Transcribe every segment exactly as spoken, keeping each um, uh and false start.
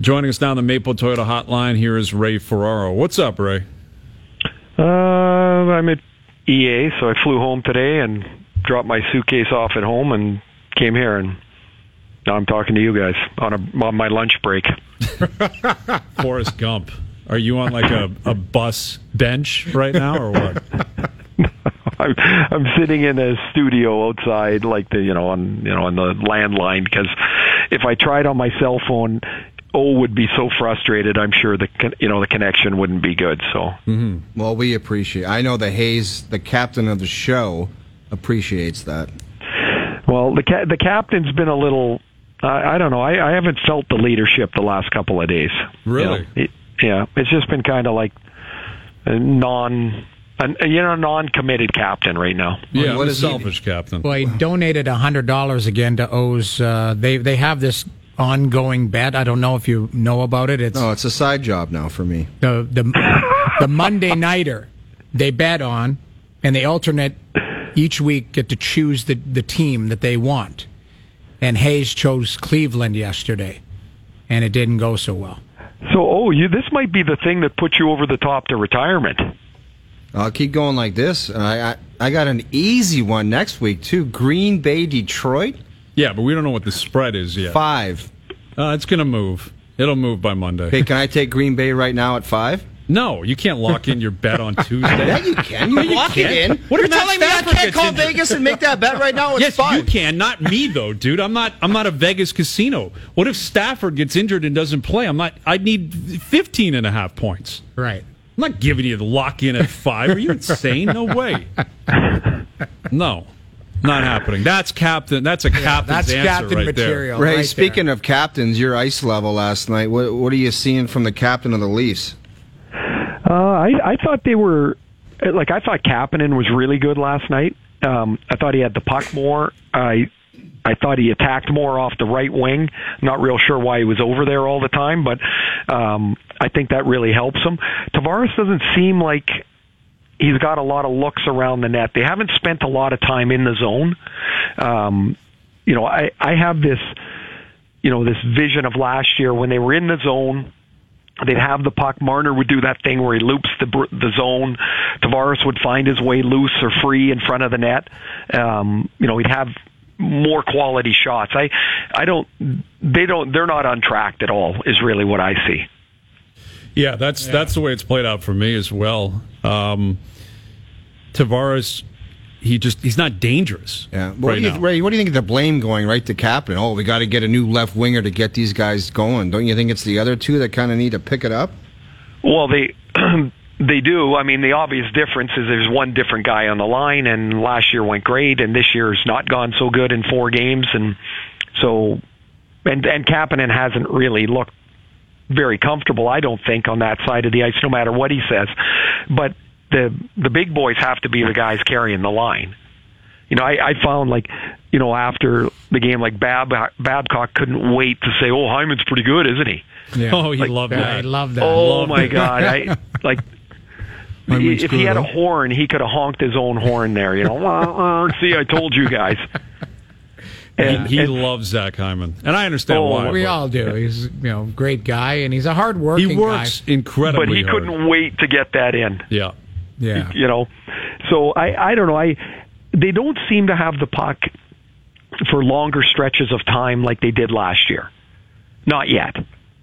Joining us now on the Maple Toyota Hotline, here is Ray Ferraro. What's up, Ray? Uh, I'm at E A, so I flew home today and dropped my suitcase off at home and came here, and now I'm talking to you guys on, a, on my lunch break. Forrest Gump. Are you on like a, a bus bench right now, or what? I'm, I'm sitting in a studio outside, like the you know on you know on the landline, because if I tried on my cell phone, O would be so frustrated. I'm sure the you know the connection wouldn't be good. So, mm-hmm. Well, we appreciate. I know the Hayes, the captain of the show, appreciates that. Well, the ca- the captain's been a little. Uh, I don't know. I, I haven't felt the leadership the last couple of days. Really? You know, it, yeah, it's just been kind of like a non, a, you know, non-committed captain right now. Yeah, what a is selfish he? captain. Well, he donated a hundred dollars again to O's. Uh, they they have this ongoing bet. I don't know if you know about it. It's no, it's a side job now for me. The the the Monday nighter they bet on, and they alternate each week get to choose the the team that they want. And Hayes chose Cleveland yesterday, and it didn't go so well. So, oh, you this might be the thing that puts you over the top to retirement. I'll keep going like this. I, I I got an easy one next week too. Green Bay, Detroit. Yeah, but we don't know what the spread is yet. Five. Uh, it's going to move. It'll move by Monday. Hey, can I take Green Bay right now at five? No, you can't lock in your bet on Tuesday. Yeah, you can. You, you lock can. it in. What You're if Matt telling me I Stafford can't gets call injured? Vegas and make that bet right now? It's Yes, five. you can. Not me though, dude. I'm not. I'm not a Vegas casino. What if Stafford gets injured and doesn't play? I'm not. I need fifteen and a half points. Right. I'm not giving you the lock in at five. Are you insane? No way. No, not happening. That's captain. That's a captain's That's answer captain right material. Ray, right speaking there. of captains, your ice level last night. What what are you seeing from the captain of the Leafs? Uh, I, I thought they were, like, I thought Kapanen was really good last night. Um, I thought he had the puck more. I I thought he attacked more off the right wing. Not real sure why he was over there all the time, but um, I think that really helps him. Tavares doesn't seem like he's got a lot of looks around the net. They haven't spent a lot of time in the zone. Um, you know, I, I have this, you know, this vision of last year when they were in the zone. They'd have the puck. Marner would do that thing where he loops the the zone. Tavares would find his way loose or free in front of the net. Um, you know, he'd have more quality shots. I, I don't. They don't. They're not on track at all. Is really what I see. Yeah, that's yeah. that's the way it's played out for me as well. Um, Tavares. He just he's not dangerous. Yeah, what right do you, now. Ray, what do you think of the blame going right to captain? Oh, we got to get a new left winger to get these guys going. Don't you think it's the other two that kind of need to pick it up? Well, they they do. I mean, the obvious difference is there's one different guy on the line, and last year went great, and this year's not gone so good in four games, and so and and Kapanen hasn't really looked very comfortable, I don't think, on that side of the ice, no matter what he says, but. The the big boys have to be the guys carrying the line. You know, I, I found like, you know, after the game, like Bab, Babcock couldn't wait to say, "Oh, Hyman's pretty good, isn't he?" Yeah. Oh, he like, loved yeah, that. I love that. Oh Loved my it. God! I like Hyman's if he good, had a huh? horn, he could have honked his own horn there. You know, see, I told you guys. And, he he and, loves Zach Hyman, and I understand Oh, why. We but all do. He's you know great guy, and he's a hard working He works guy. incredibly but he hard. couldn't wait to get that in. Yeah. Yeah. You know, so I, I don't know. I they don't seem to have the puck for longer stretches of time like they did last year. Not yet.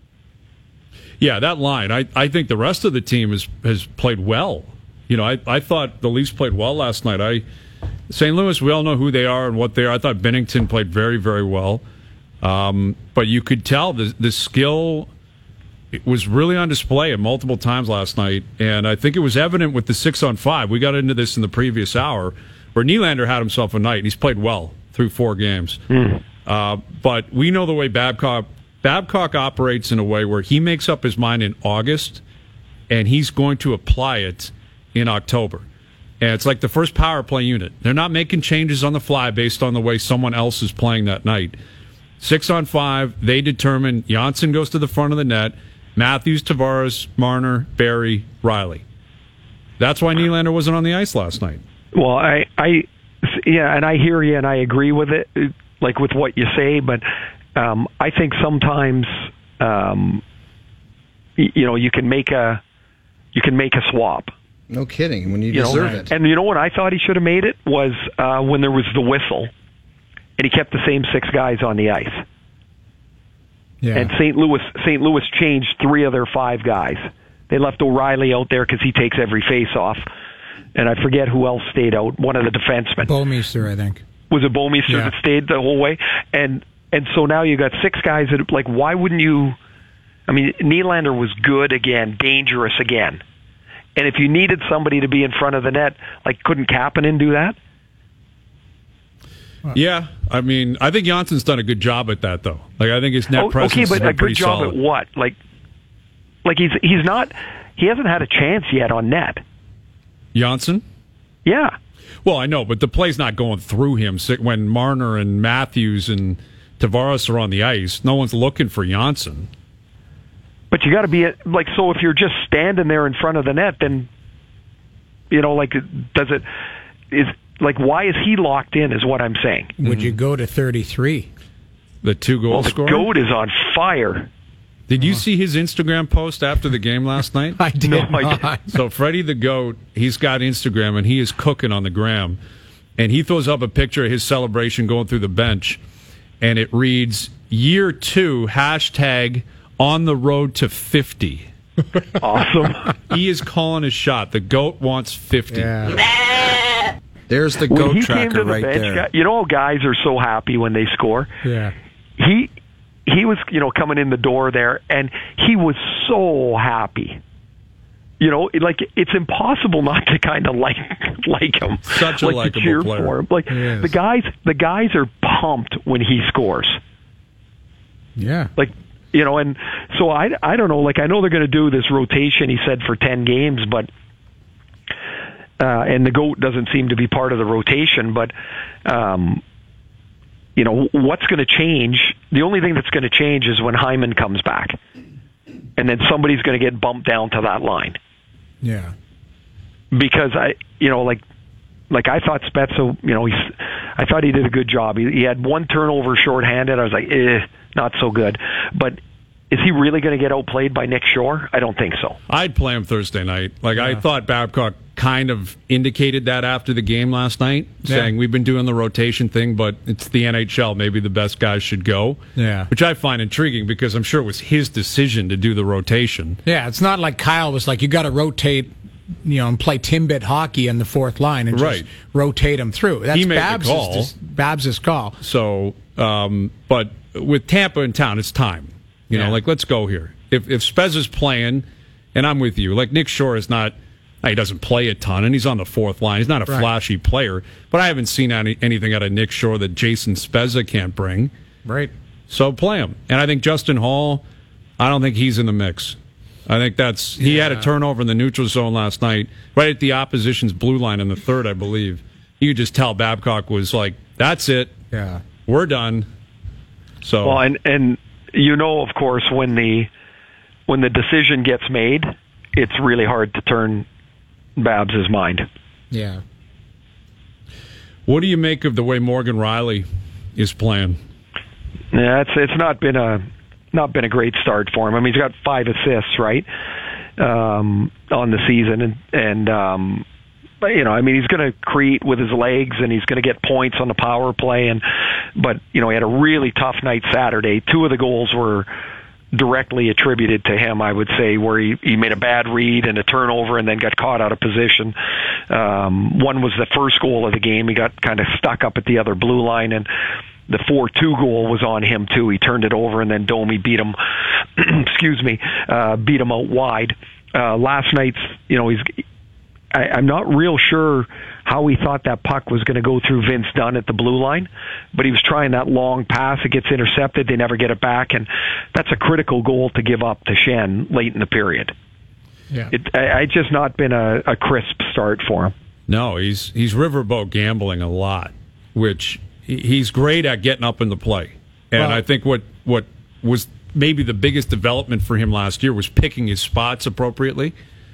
Yeah, that line. I, I think the rest of the team has has played well. You know, I, I thought the Leafs played well last night. I Saint Louis, we all know who they are and what they are. I thought Binnington played very, very well. Um, but you could tell the the skill it was really on display at multiple times last night, and I think it was evident with the six on five. We got into this in the previous hour, where Nylander had himself a night. He's played well through four games. Mm. Uh, but we know the way Babcock Babcock operates in a way where he makes up his mind in August, and he's going to apply it in October. And it's like the first power play unit. They're not making changes on the fly based on the way someone else is playing that night. Six on five, they determine Janssen goes to the front of the net, Matthews, Tavares, Marner, Barry, Riley. That's why Nylander wasn't on the ice last night. Well, I, I, yeah, and I hear you, and I agree with it, like with what you say. But um, I think sometimes um, y- you know, you can make a you can make a swap. No kidding. When you, You deserve know, it. and you know what I thought he should have made it was uh, when there was the whistle, and he kept the same six guys on the ice. Yeah. And Saint Louis Saint Louis changed three of their five guys. They left O'Reilly out there because he takes every face-off. And I forget who else stayed out. One of the defensemen. Bouwmeester, I think. Was it Bouwmeester Yeah. that stayed the whole way? And and so now you got six guys that, like, why wouldn't you... I mean, Nylander was good again, dangerous again. And if you needed somebody to be in front of the net, like, couldn't Kapanen do that? Yeah, I mean, I think Janssen's done a good job at that, though. Like, I think his net Oh, presence okay, has but been a good pretty job solid. at what? Like, like he's he's not... He hasn't had a chance yet on net. Janssen? Yeah. Well, I know, but the play's not going through him. So when Marner and Matthews and Tavares are on the ice, no one's looking for Janssen. But you got to be at, like, so if you're just standing there in front of the net, then, you know, like, does it, is, like, why is he locked in, is what I'm saying. Would you go to thirty-three? The two goal Well, the scorer? GOAT is on fire. Did you see his Instagram post after the game last night? I did No, I not. So Freddie the GOAT, he's got Instagram, and he is cooking on the gram. And he throws up a picture of his celebration going through the bench, and it reads, year two, hashtag on the road to fifty. Awesome. He is calling his shot. The GOAT wants fifty. Yeah. There's the When goat he came tracker to the right bench, there. guy- you know, guys are so happy when they score. Yeah. He he was, you know, coming in the door there, and he was so happy. You know, it, like, it's impossible not to kind of like like him, Such a like to likable cheer player. for him. Like, He is. the guys, the guys are pumped when he scores. Yeah. Like, you know, and so I, I don't know. Like, I know they're going to do this rotation. He said for ten games, but uh, and the GOAT doesn't seem to be part of the rotation. But um, you know, what's going to change? The only thing that's going to change is when Hyman comes back, and then somebody's going to get bumped down to that line. Yeah. Because I, you know, like, like I thought Spezza, you know, he's, I thought he did a good job. He, he had one turnover shorthanded. I was like, eh, not so good. But is he really going to get outplayed by Nick Shore? I don't think so. I'd play him Thursday night. Like, I thought Babcock kind of indicated that after the game last night, saying Yeah. we've been doing the rotation thing, but it's the N H L. Maybe the best guys should go. Yeah. Which I find intriguing because I'm sure it was his decision to do the rotation. Yeah, it's not like Kyle was like, you got to rotate, you know, and play Timbit hockey in the fourth line and just Right. rotate them through. That's He made the Babs' call. Babs' call. So, um, but with Tampa in town, it's time. You Yeah. know, like, let's go here. If if Spezza's playing, and I'm with you, like, Nick Shore is not, he doesn't play a ton, and he's on the fourth line. He's not a Right. flashy player, but I haven't seen any, anything out of Nick Shore that Jason Spezza can't bring. Right. So play him. And I think Justin Hall, I don't think he's in the mix. I think that's, he had a turnover in the neutral zone last night, right at the opposition's blue line in the third, I believe. You could just tell Babcock was like, that's it. Yeah. We're done. So, Well, and and you know, of course, when the when the decision gets made, it's really hard to turn Babs' mind. Yeah. what do you make of the way Morgan Riley is playing? Yeah, it's it's not been a not been a great start for him. I mean, he's got five assists, right, um, on the season, and and um, but, you know, I mean, he's going to create with his legs, and he's going to get points on the power play, and but you know, he had a really tough night Saturday. Two of the goals were directly attributed to him, I would say, where he, he made a bad read and a turnover and then got caught out of position. Um, one was the first goal of the game. He got kind of stuck up at the other blue line, and the four two goal was on him too. He turned it over, and then Domi beat him, excuse me, uh, beat him out wide. Uh, last night's, you know, he's, I, I'm not real sure how he thought that puck was going to go through Vince Dunn at the blue line, but he was trying that long pass. It gets intercepted. They never get it back, and that's a critical goal to give up to Shen late in the period. Yeah. It, I, I just not been a, a crisp start for him. No, he's he's riverboat gambling a lot, which he- he's great at getting up in the play. And Well- I think what, what was maybe the biggest development for him last year was picking his spots appropriately.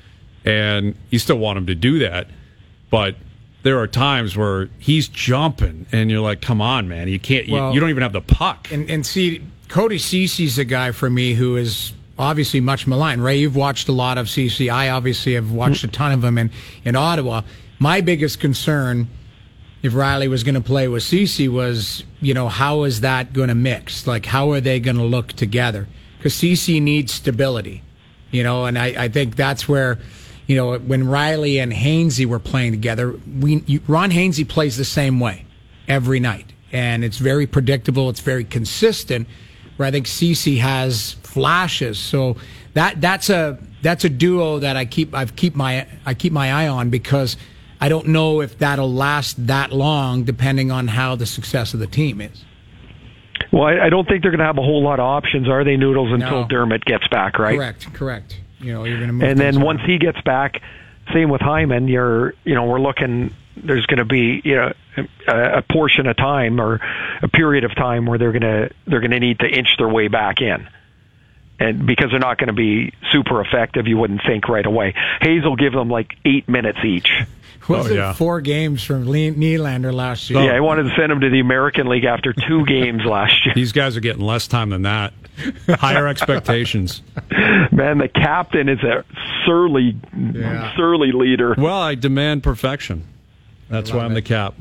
And you still want him to do that. But there are times where he's jumping, and you're like, come on, man. You can't, Well- you, you don't even have the puck. And and see, Cody Cece's a guy for me who is obviously much maligned. Ray, you've watched a lot of Cece. I obviously have watched a ton of him in, in Ottawa. My biggest concern, if Riley was going to play with Cece, was, you know, how is that going to mix? Like, how are they going to look together? Because Cece needs stability, you know, and I, I think that's where, you know, when Riley and Hainsey were playing together, we you, Ron Hainsey plays the same way every night, and it's very predictable, it's very consistent, where I think Cece has flashes. So that that's a that's a duo that I keep I've keep my I keep my eye on, because I don't know if that'll last that long, depending on how the success of the team is. Well, I, I don't think they're going to have a whole lot of options, are they, Noodles, until No. Dermott gets back, right? Correct, correct. You know, you're going to move And then things once around. he gets back, same with Hyman. You're, you know, we're looking. There's going to be, you know, a, a portion of time or a period of time where they're going to they're going to need to inch their way back in, and because they're not going to be super effective, you wouldn't think right away. Hayes will give them like eight minutes each. Was Oh, it yeah. four games from Le- Nylander last year? Yeah, I wanted to send him to the American League after two games last year. These guys are getting less time than that. Higher expectations. Man, the captain is a surly, Yeah. surly leader. Well, I demand perfection. That's why Love I'm the it. cap.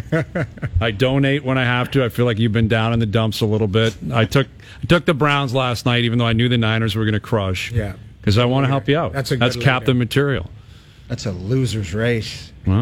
I donate when I have to. I feel like you've been down in the dumps a little bit. I took I took the Browns last night, even though I knew the Niners were going to crush. Yeah. Because I want to help you out. That's a good That's leader. captain material. That's a loser's race. Well,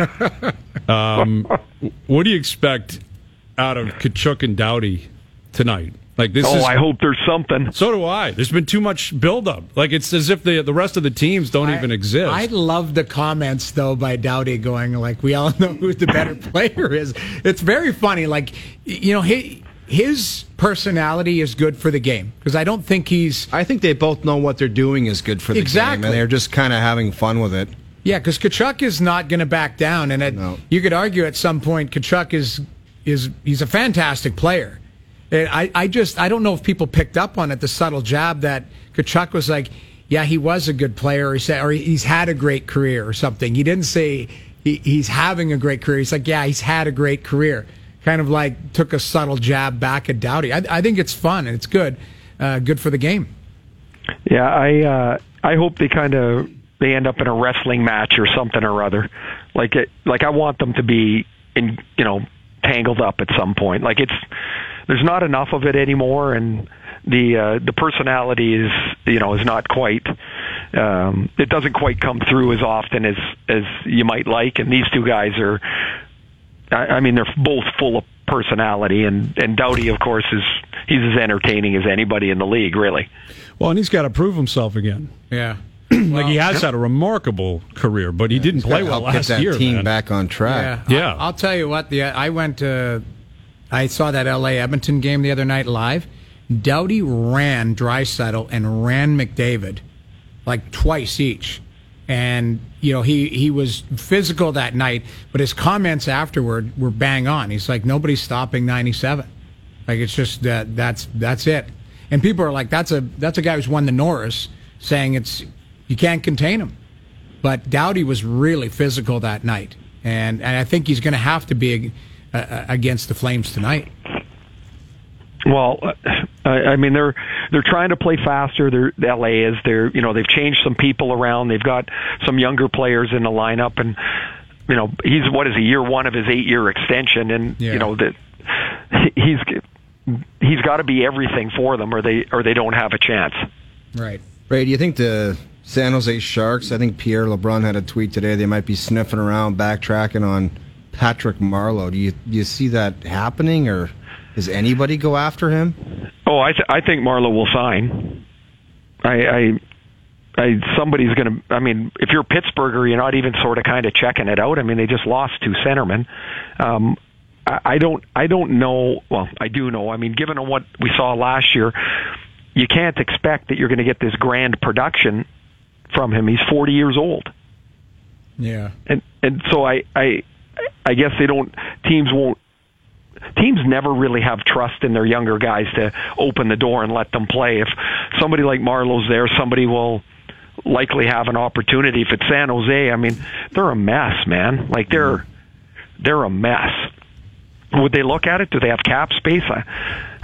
um, what do you expect out of Kachuk and Doughty tonight? Like this Oh, is. I hope there's something. So do I. There's been too much buildup. Like it's as if the the rest of the teams don't even exist. I love the comments though by Doughty going like, "We all know who the better player is." It's very funny. Like, you know, he, his personality is good for the game, because I don't think he's I think they both know what they're doing is good for the Exactly. game, and they're just kind of having fun with it. yeah. Because Kachuk is not going to back down, and it, No. you could argue at some point Kachuk is is he's a fantastic player. And I, I just I don't know if people picked up on it, the subtle jab that Kachuk was like, yeah, he was a good player, or he said, or he's had a great career or something. He didn't say he, he's having a great career. He's like, yeah, he's had a great career. Kind of like took a subtle jab back at Doughty. I, I think it's fun and it's good, uh, good for the game. Yeah, I uh, I hope they kind of they end up in a wrestling match or something or other. Like it, like I want them to be in, you know, tangled up at some point. Like it's there's not enough of it anymore, and the uh, the personality is, you know, is not quite. Um, it doesn't quite come through as often as as you might like. And these two guys are. I, I mean, they're both full of personality, and and Doughty, of course, is he's as entertaining as anybody in the league, really. well, and he's got to prove himself again. Yeah. Like he has had a remarkable career, but he didn't play Gotta well help last get that year. team man. back on track. Yeah, Yeah. I'll, I'll tell you what. The I went to, I saw that L A Edmonton game the other night live. Doughty ran Draisaitl and ran McDavid, like twice each, and you know he he was physical that night. But his comments afterward were bang on. He's like, nobody's stopping ninety-seven. Like it's just that that's that's it. And people are like, that's a that's a guy who's won the Norris, saying it's you can't contain him. But Doughty was really physical that night, and, and I think he's going to have to be uh, against the Flames tonight. Well, uh, I I mean they're they're trying to play faster. They're the L A is they're you know they've changed some people around. They've got some younger players in the lineup, and you know he's what is a year one of his eight year extension, and Yeah. you know that he's he's got to be everything for them, or they or they don't have a chance. Right. Ray, do you think the San Jose Sharks, I think Pierre LeBrun had a tweet today, they might be sniffing around, backtracking on Patrick Marleau. Do you, do you see that happening, or does anybody go after him? Oh, I th- I think Marleau will sign. I, I, I somebody's going to. I mean, if you're Pittsburgher, you're not even sort of kind of checking it out. I mean, they just lost two centermen. Um, I, I don't. I don't know. Well, I do know. I mean, given what we saw last year, you can't expect that you're going to get this grand production from him. He's forty years old, Yeah. and and so I I I guess they don't. Teams won't. Teams never really have trust in their younger guys to open the door and let them play. If somebody like Marlowe's there, somebody will likely have an opportunity. If it's San Jose, I mean, they're a mess, man. Like they're they're a mess. Would they look at it? Do they have cap space? I,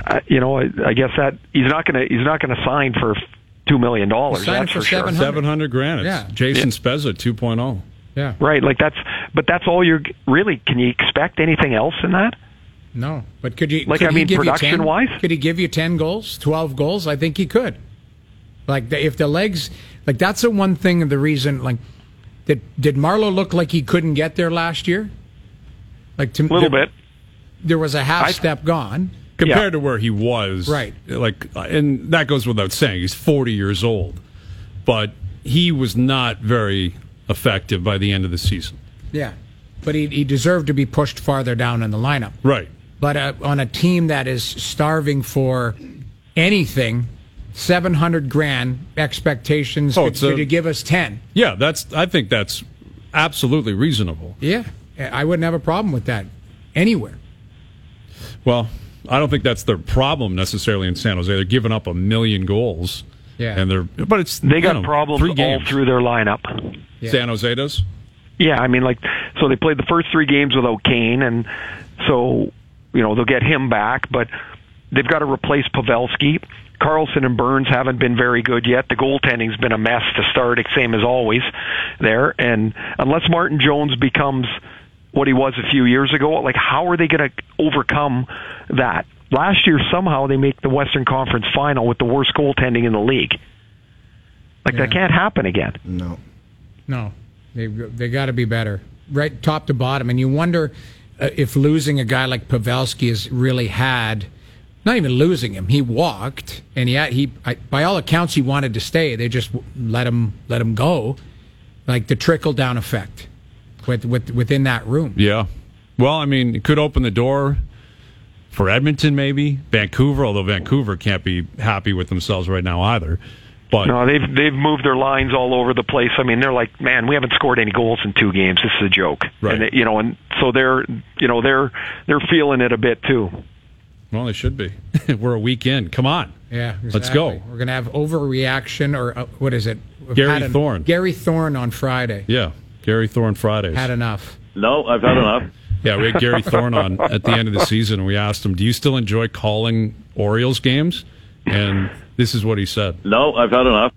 uh, you know, I, I guess that he's not going to he's not going to sign for two million dollars. Sign That's for for sure. seven hundred. Seven hundred grand. It's Yeah. Jason Yeah. Spezza two point oh. Yeah. Right, like that's, but that's all you're really. Can you expect anything else in that? No, but could you? Like, could I he mean, give you ten? production-wise? Could he give you ten goals, twelve goals? I think he could. Like, the, if the legs, like that's the one thing. The reason, like, did did Marlowe look like he couldn't get there last year? Like, to A little there, bit. There was a half I- step gone. Compared Yeah. to where he was. Right. Like, and that goes without saying. He's forty years old. But he was not very effective by the end of the season. Yeah, but he he deserved to be pushed farther down in the lineup. Right. But uh, on a team that is starving for anything, seven hundred grand expectations. Oh, could, it's a- could you give us ten? Yeah, that's. I think that's absolutely reasonable. Yeah, I wouldn't have a problem with that anywhere. Well, I don't think that's their problem necessarily in San Jose. They're giving up a million goals. Yeah. And they're, but it's They got you know, problems three all games. through their lineup. Yeah. San Jose does. Yeah, I mean, like, so they played the first three games without Kane, and so, you know, they'll get him back, but they've got to replace Pavelski. Carlson and Burns haven't been very good yet. The goaltending's been a mess to start, same as always there. And unless Martin Jones becomes what he was a few years ago, like, how are they going to overcome that? Last year, somehow, they make the Western Conference final with the worst goaltending in the league. Like, Yeah. that can't happen again. No. No, they they got to be better, right, top to bottom. And you wonder uh, if losing a guy like Pavelski has really had, not even losing him, he walked, and he had, he I, by all accounts he wanted to stay. They just let him let him go, like the trickle down effect with, with within that room. Yeah. Well, I mean, it could open the door for Edmonton, maybe Vancouver. Although Vancouver can't be happy with themselves right now either. But No, they've they've moved their lines all over the place. I mean, they're like, man, we haven't scored any goals in two games. This is a joke, Right. and they, you know, and so they're you know they're they're feeling it a bit too. well, they should be. We're a week in. Come on. Yeah, exactly. Let's go. We're gonna have overreaction, or uh, what is it? We've Gary had en- Thorne. Gary Thorne on Friday. Yeah. Gary Thorne Fridays. Had enough. No, I've had enough. Yeah, we had Gary Thorne on at the end of the season, and we asked him, do you still enjoy calling Orioles games? And this is what he said. No, I've had enough.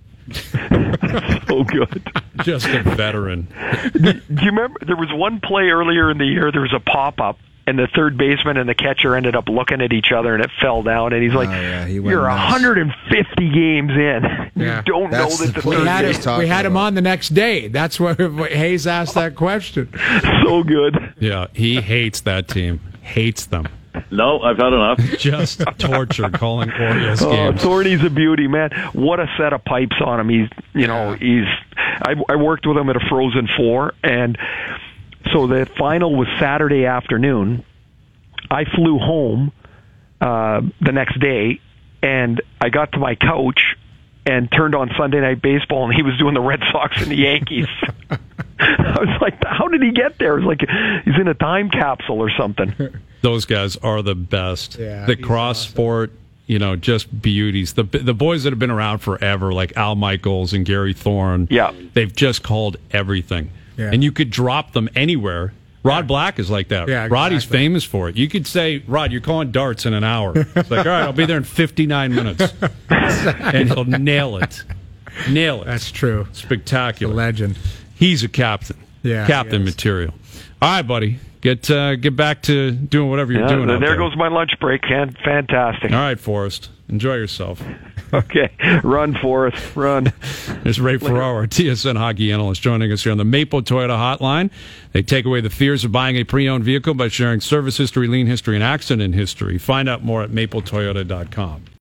So good. Just a veteran. Do you remember there was one play earlier in the year? There was a pop up, and the third baseman and the catcher ended up looking at each other, and it fell down. And he's like, Oh, yeah, he went "You're nuts. one hundred fifty games in. Yeah. You don't That's know that the the play We third he had, was him, talking we had him about. on the next day. That's what Hayes asked that question. so good." Yeah, he hates that team. Hates them. No, I've had enough. Just torture calling Orioles Oh, games. Thorny's a beauty, man. What a set of pipes on him. He's, you know, he's. I, I worked with him at a Frozen Four, and so the final was Saturday afternoon. I flew home uh, the next day, and I got to my couch and turned on Sunday Night Baseball, and he was doing the Red Sox and the Yankees. I was like, how did he get there? It was like he's in a time capsule or something. Those guys are the best. Yeah, the he's cross awesome. sport, you know, just beauties. The the boys that have been around forever, like Al Michaels and Gary Thorne, Yeah. they've just called everything. Yeah. And you could drop them anywhere. Rod Black is like that. Yeah, Roddy's exactly. famous for it. You could say, Rod, you're calling darts in an hour. It's like, all right, I'll be there in fifty-nine minutes. And he'll nail it. Nail it. That's true. The Spectacular. legend. He's a captain. Yeah, Captain he is. material. All right, buddy. Get uh, get back to doing whatever you're Yeah, doing. there out there goes my lunch break. Fan- Fantastic. All right, Forrest. Enjoy yourself. Okay, run, Forrest, run. There's Ray Ferraro, our T S N hockey analyst, joining us here on the Maple Toyota Hotline. They take away the fears of buying a pre-owned vehicle by sharing service history, lien history, and accident history. Find out more at maple toyota dot com.